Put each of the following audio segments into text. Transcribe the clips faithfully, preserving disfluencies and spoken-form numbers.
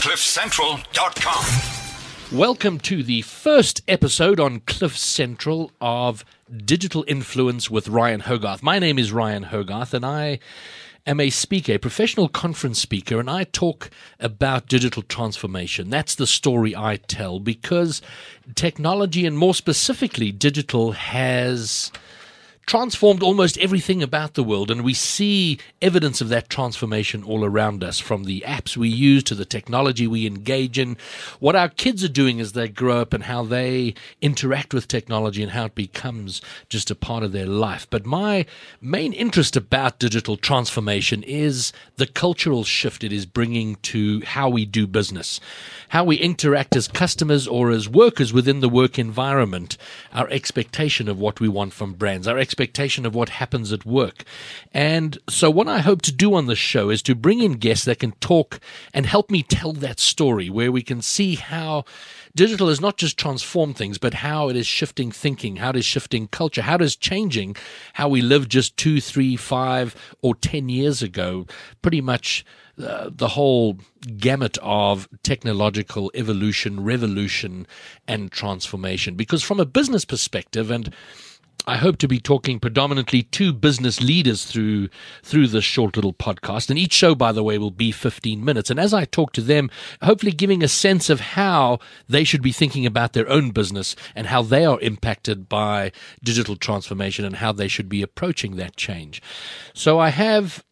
cliff central dot com. Welcome to the first episode on Cliff Central of Digital Influence with Ryan Hogarth. My name is Ryan Hogarth, and I am a speaker, a professional conference speaker, and I talk about digital transformation. That's the story I tell, because technology, and more specifically digital, has transformed almost everything about the world, and we see evidence of that transformation all around us, from the apps we use to the technology we engage in, what our kids are doing as they grow up and how they interact with technology and how it becomes just a part of their life. But my main interest about digital transformation is the cultural shift it is bringing to how we do business, how we interact as customers or as workers within the work environment, our expectation of what we want from brands, our expectation of what happens at work. And so what I hope to do on this show is to bring in guests that can talk and help me tell that story, where we can see how digital has not just transformed things, but how it is shifting thinking, how it is shifting culture, how it is changing how we lived just two, three, five, or ten years ago. Pretty much uh, the whole gamut of technological evolution, revolution, and transformation. Because from a business perspective, and I hope to be talking predominantly to business leaders through through this short little podcast. And each show, by the way, will be fifteen minutes. And as I talk to them, hopefully giving a sense of how they should be thinking about their own business and how they are impacted by digital transformation and how they should be approaching that change. So I have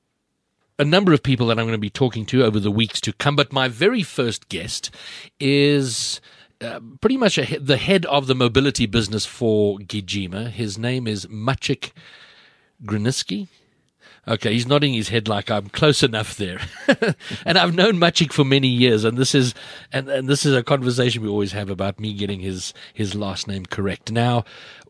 a number of people that I'm going to be talking to over the weeks to come. But my very first guest is Uh, pretty much a, the head of the mobility business for Gijima. His name is Maciek Gruniski. Okay, he's nodding his head like I'm close enough there. And I've known Maciek for many years, and this is and, and this is a conversation we always have about me getting his his last name correct. Now,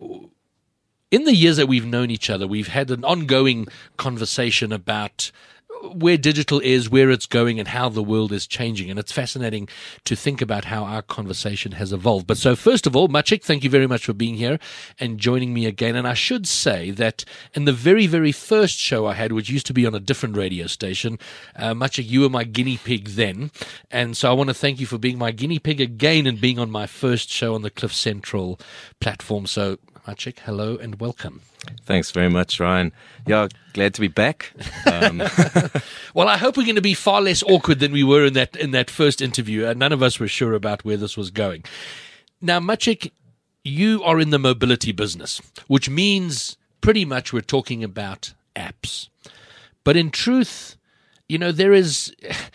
in the years that we've known each other, we've had an ongoing conversation about where digital is, where it's going, and how the world is changing. And it's fascinating to think about how our conversation has evolved. But so first of all, Maciek, thank you very much for being here and joining me again. And I should say that in the very, very first show I had, which used to be on a different radio station, uh, Maciek, you were my guinea pig then. And so I want to thank you for being my guinea pig again and being on my first show on the Cliff Central platform. So Maciek, hello and welcome. Thanks very much, Ryan. Yeah, glad to be back. Um. Well, I hope we're going to be far less awkward than we were in that in that first interview. Uh, none of us were sure about where this was going. Now, Maciek, you are in the mobility business, which means pretty much we're talking about apps. But in truth, you know, there is...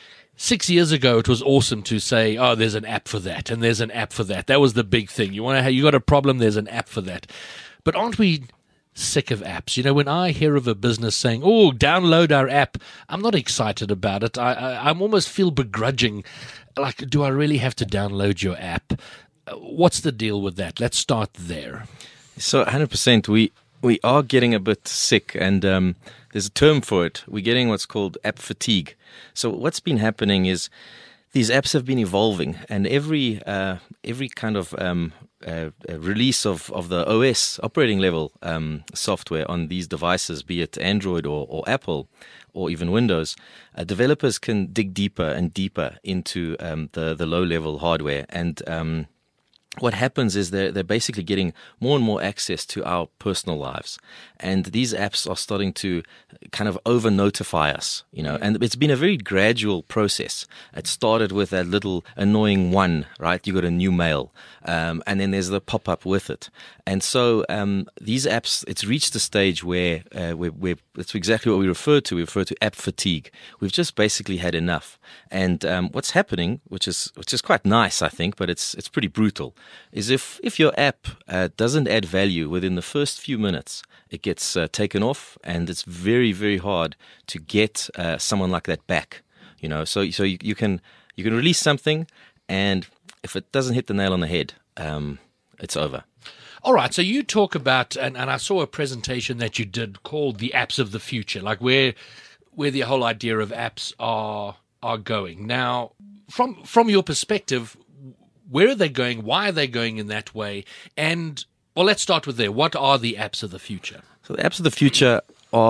Six years ago, it was awesome to say, oh, there's an app for that, and there's an app for that. That was the big thing. You want to have, you got a problem, there's an app for that. But aren't we sick of apps? You know, when I hear of a business saying, oh, download our app, I'm not excited about it. I, I I'm almost feel begrudging. Like, do I really have to download your app? What's the deal with that? Let's start there. So one hundred percent, we, we are getting a bit sick, and um, there's a term for it. We're getting what's called app fatigue. So what's been happening is these apps have been evolving, and every uh, every kind of um, uh, release of, of the O S operating level um, software on these devices, be it Android or, or Apple or even Windows, uh, developers can dig deeper and deeper into um, the, the low-level hardware. And um, what happens is they're, they're basically getting more and more access to our personal lives. And these apps are starting to kind of over-notify us, you know, and it's been a very gradual process. It started with that little annoying one, right? You got a new mail, um, and then there's the pop-up with it. And so um, these apps, it's reached a stage where, uh, where, where it's exactly what we refer to. We refer to app fatigue. We've just basically had enough. And um, what's happening, which is which is quite nice, I think, but it's it's pretty brutal, is if, if your app uh, doesn't add value within the first few minutes, it gets uh, taken off, and it's very, very hard to get uh, someone like that back. You know, so so you, you can you can release something, and if it doesn't hit the nail on the head, um, it's over. All right, so you talk about, and, and I saw a presentation that you did called the apps of the future, like where where the whole idea of apps are are going. Now, from from your perspective, where are they going? Why are they going in that way? And, well, let's start with there. What are the apps of the future? So the apps of the future are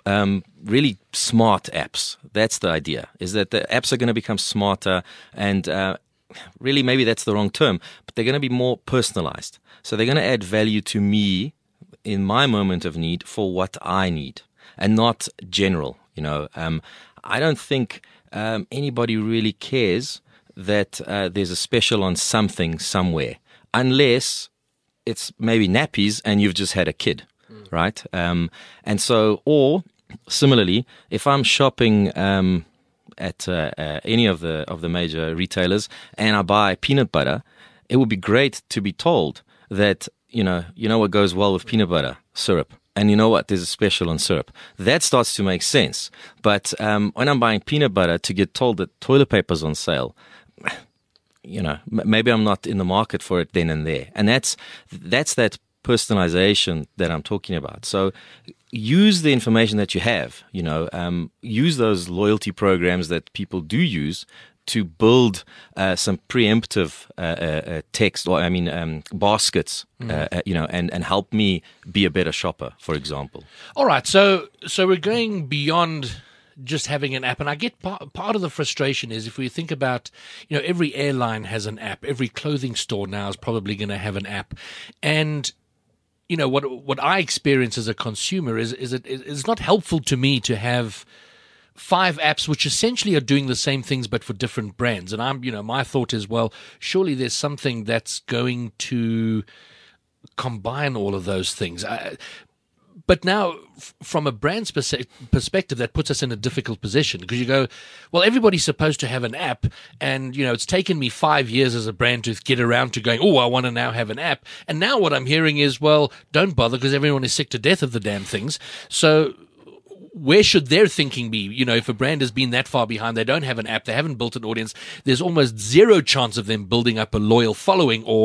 um, really smart apps. That's the idea, is that the apps are going to become smarter and uh, really maybe that's the wrong term, but they're going to be more personalized. So they're going to add value to me in my moment of need for what I need and not general. You know, um, I don't think um, anybody really cares that uh, there's a special on something somewhere, unless it's maybe nappies and you've just had a kid, mm. right? Um, and so, or similarly, if I'm shopping um, at uh, uh, any of the of the major retailers and I buy peanut butter, it would be great to be told that, you know, you know what goes well with peanut butter? Syrup. And you know what? There's a special on syrup. That starts to make sense. But um, when I'm buying peanut butter to get told that toilet paper's on sale, you know, m- maybe I'm not in the market for it then and there. And that's that's that personalization that I'm talking about. So use the information that you have, you know, um, use those loyalty programs that people do use to build uh, some preemptive uh, uh, text, or I mean, um, baskets, mm. uh, uh, you know, and, and help me be a better shopper, for example. All right, so so we're going beyond just having an app, and I get part, part of the frustration is if we think about, you know, every airline has an app, every clothing store now is probably going to have an app, and you know what what I experience as a consumer is is it it's not helpful to me to have five apps which essentially are doing the same things but for different brands. And I'm, you know, my thought is, well, surely there's something that's going to combine all of those things. I, but now, f- from a brand's pers- perspective, that puts us in a difficult position because you go, well, everybody's supposed to have an app, and you know, it's taken me five years as a brand to get around to going, oh, I want to now have an app. And now what I'm hearing is, well, don't bother because everyone is sick to death of the damn things. So where should their thinking be? You know, if a brand has been that far behind, they don't have an app, they haven't built an audience, there's almost zero chance of them building up a loyal following or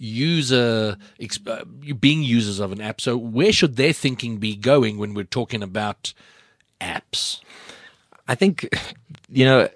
user uh, being users of an app. So where should their thinking be going when we're talking about apps? I think, you know,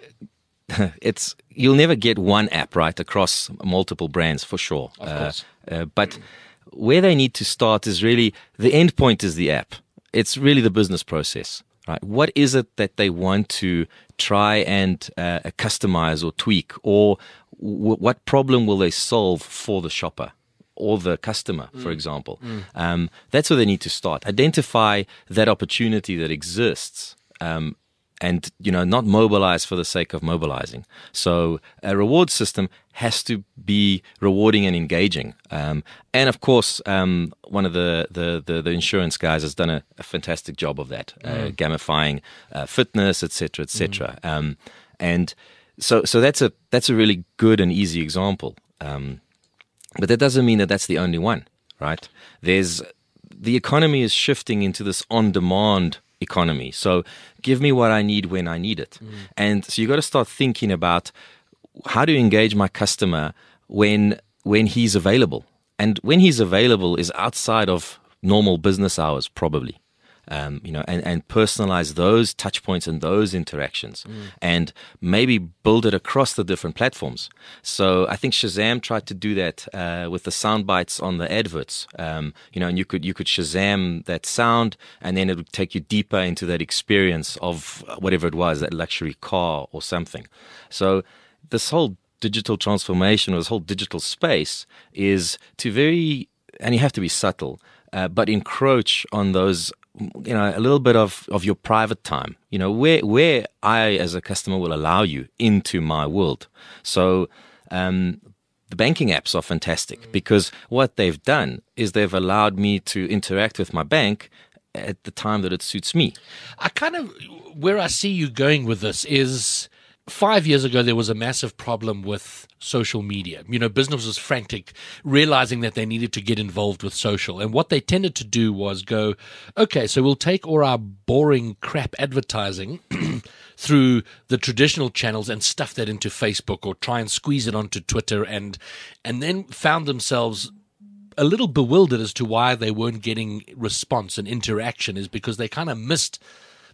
it's you'll never get one app right across multiple brands for sure. Of course. Uh, uh, but where they need to start is really the end point is the app. It's really the business process, right? What is it that they want to try and uh, customize or tweak, or w- what problem will they solve for the shopper or the customer, mm. for example? Mm. Um, that's where they need to start. Identify that opportunity that exists, um, and you know, not mobilize for the sake of mobilizing. So a reward system has to be rewarding and engaging. Um, and of course, um, one of the, the, the, the insurance guys has done a, a fantastic job of that, mm. uh, gamifying uh, fitness, et cetera, et cetera. Mm. Um, and so so that's a that's a really good and easy example. Um, but that doesn't mean that that's the only one, right? There's the economy is shifting into this on-demand economy. So give me what I need when I need it. Mm. And so you got to start thinking about how to engage my customer when when he's available. And when he's available is outside of normal business hours, probably. Um, you know, and, and personalize those touch points and those interactions, mm. and maybe build it across the different platforms. So I think Shazam tried to do that uh, with the sound bites on the adverts. Um, you know, and you could you could Shazam that sound, and then it would take you deeper into that experience of whatever it was, that luxury car or something. So this whole digital transformation, or this whole digital space, is to very, and you have to be subtle, uh, but encroach on those, you know, a little bit of, of your private time, you know, where where I as a customer will allow you into my world. So um, the banking apps are fantastic because what they've done is they've allowed me to interact with my bank at the time that it suits me. I kind of, where I see you going with this is, five years ago, there was a massive problem with social media. You know, business was frantic, realizing that they needed to get involved with social. And what they tended to do was go, okay, so we'll take all our boring crap advertising through the traditional channels and stuff that into Facebook, or try and squeeze it onto Twitter, and and then found themselves a little bewildered as to why they weren't getting response and interaction, is because they kind of missed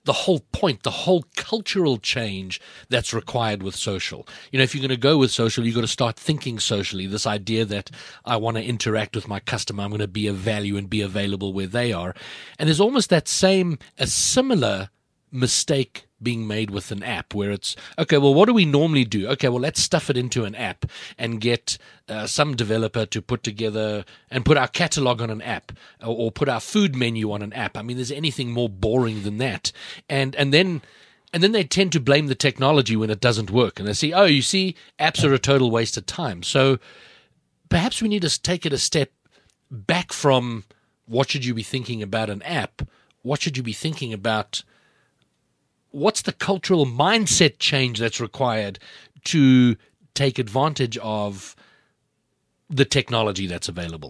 the whole point, the whole cultural change that's required with social. You know, if you're going to go with social, you've got to start thinking socially. This idea that I want to interact with my customer, I'm going to be of value and be available where they are. And there's almost that same, a similar mistake being made with an app where it's, okay, well, what do we normally do? Okay, well, let's stuff it into an app and get uh, some developer to put together and put our catalog on an app or, or put our food menu on an app. I mean, there's anything more boring than that. And and then and then they tend to blame the technology when it doesn't work. And they say, oh, you see, apps are a total waste of time. So perhaps we need to take it a step back from what should you be thinking about an app? What should you be thinking about? What's the cultural mindset change that's required to take advantage of the technology that's available?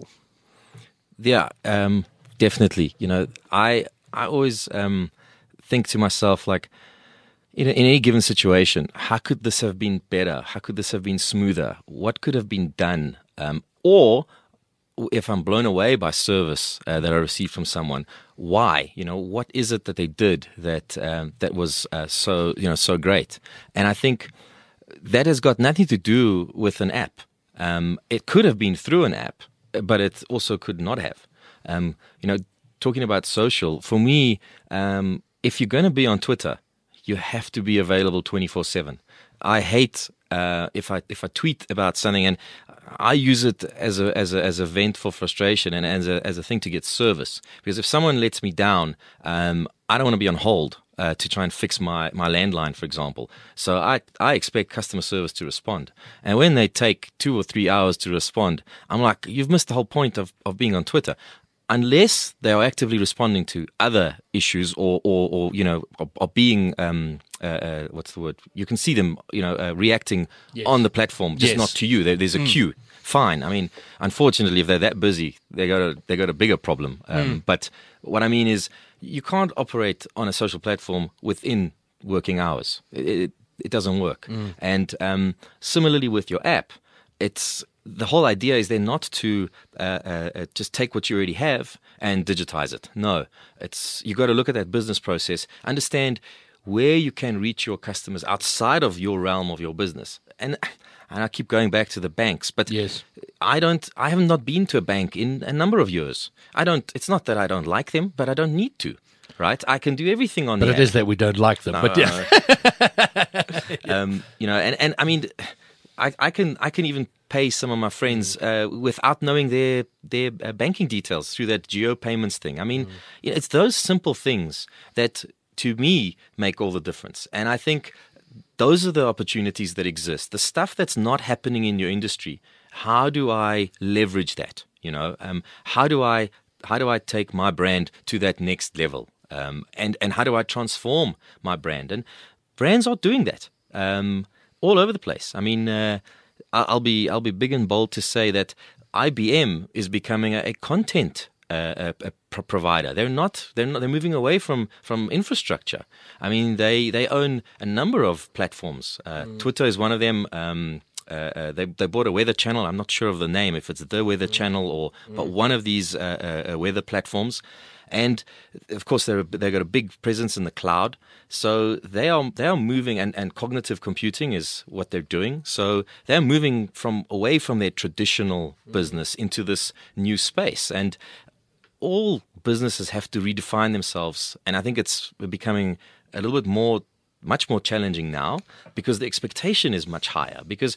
Yeah, um, definitely. You know, I I always um, think to myself, like, in, in any given situation, how could this have been better? How could this have been smoother? What could have been done? Um, or if I'm blown away by service uh, that I received from someone, why? You know, what is it that they did that um, that was uh, so you know so great? And I think that has got nothing to do with an app. Um, it could have been through an app, but it also could not have. Um, you know, talking about social, for me, um, if you're going to be on Twitter, you have to be available twenty-four seven. I hate uh, if I if I tweet about something and I use it as a as a as a vent for frustration and as a as a thing to get service. Because if someone lets me down, um, I don't want to be on hold uh, to try and fix my, my landline, for example. So I I expect customer service to respond. And when they take two or three hours to respond, I'm like, you've missed the whole point of, of being on Twitter. Unless they are actively responding to other issues or, or, or you know, or, or being, um, uh, uh, what's the word? You can see them, you know, uh, reacting yes. on the platform, just yes. not to you. There, there's a mm. queue. Fine. I mean, unfortunately, if they're that busy, they got a they got a bigger problem. Um, mm. But what I mean is, you can't operate on a social platform within working hours. It it, it doesn't work. Mm. And um, similarly with your app, it's. The whole idea is then not to uh, uh, just take what you already have and digitize it. No, it's you got to look at that business process, understand where you can reach your customers outside of your realm of your business. And and I keep going back to the banks, but yes. I don't. I have not been to a bank in a number of years. I don't. It's not that I don't like them, but I don't need to. Right? I can do everything on but the But it app. is that we don't like them. No, but yeah. um, you know, and, and I mean, I, I can I can even pay some of my friends uh, without knowing their their uh, banking details through that geo payments thing. I mean, mm. you know, it's those simple things that, to me, make all the difference. And I think those are the opportunities that exist. The stuff that's not happening in your industry. How do I leverage that? You know, um, how do I how do I take my brand to that next level? Um, and and how do I transform my brand? And brands are doing that um, all over the place. I mean. Uh, I'll be I'll be big and bold to say that I B M is becoming a, a content uh, a, a pro- provider. They're not they're not they're moving away from, from infrastructure. I mean they, they own a number of platforms. Uh, mm. Twitter is one of them. Um, uh, uh, they they bought a weather channel. I'm not sure of the name, if it's the Weather mm. Channel or mm. but one of these uh, uh, weather platforms. And of course, they're they've got a big presence in the cloud. So they are they are moving, and, and cognitive computing is what they're doing. So they're moving from away from their traditional business into this new space. And all businesses have to redefine themselves. And I think it's becoming a little bit more, much more challenging now because the expectation is much higher. Because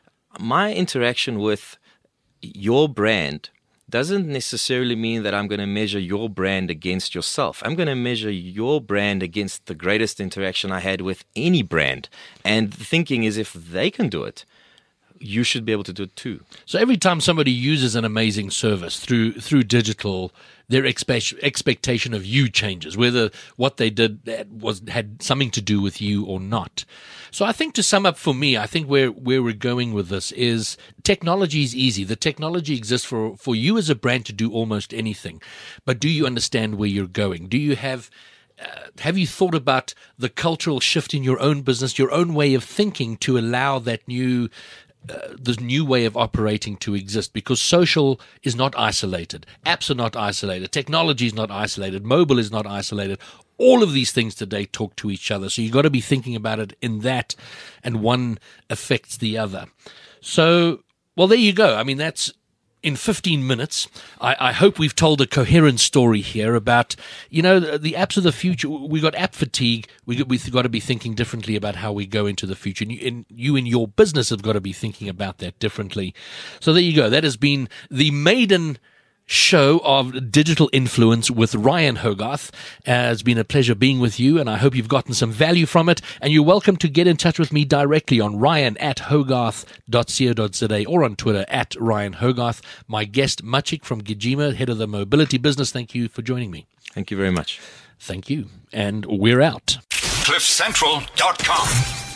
my interaction with your brand doesn't necessarily mean that I'm going to measure your brand against yourself. I'm going to measure your brand against the greatest interaction I had with any brand. And the thinking is, if they can do it, you should be able to do it too. So every time somebody uses an amazing service through through digital, their expe- expectation of you changes, whether what they did was had something to do with you or not. So I think, to sum up for me, I think where, where we're going with this is technology is easy. The technology exists for, for you as a brand to do almost anything. But do you understand where you're going? Do you have uh, have you thought about the cultural shift in your own business, your own way of thinking, to allow that new Uh, this new way of operating to exist? Because social is not isolated. Apps are not isolated. Technology is not isolated. Mobile is not isolated. all of these things today talk to each other. So you've got to be thinking about it in that, and one affects the other. So, well, there you go. I mean, that's in fifteen minutes. I, I hope we've told a coherent story here about, you know, the, the apps of the future. We've got app fatigue. We, we've got to be thinking differently about how we go into the future. And you, and you in your business have got to be thinking about that differently. So there you go. That has been the maiden show of Digital Influence with Ryan Hogarth. Uh, it's been a pleasure being with you, and I hope you've gotten some value from it. And you're welcome to get in touch with me directly on ryan at hogarth dot co dot za or on Twitter at Ryan Hogarth. My guest, Maciek from Gijima, head of the mobility business, thank you for joining me. Thank you very much. Thank you. And we're out. cliff central dot com